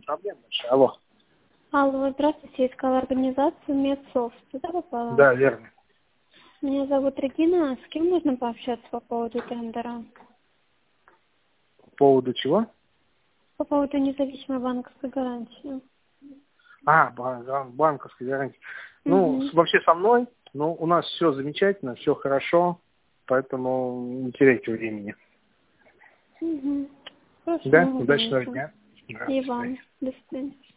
проблем большая. Алло. Алло, здравствуйте, я искала организацию Медсофт. Туда попала? Да, верно. Меня зовут Регина. С кем нужно пообщаться по поводу тендера? По поводу чего? По поводу независимой банковской гарантии. Банковской гарантии. Ну, Угу. вообще со мной, ну, у нас все замечательно, все хорошо, поэтому не теряйте времени. Угу. Хорошо, Да? удачи. Удачного дня. И Здравствуйте. вам. До свидания.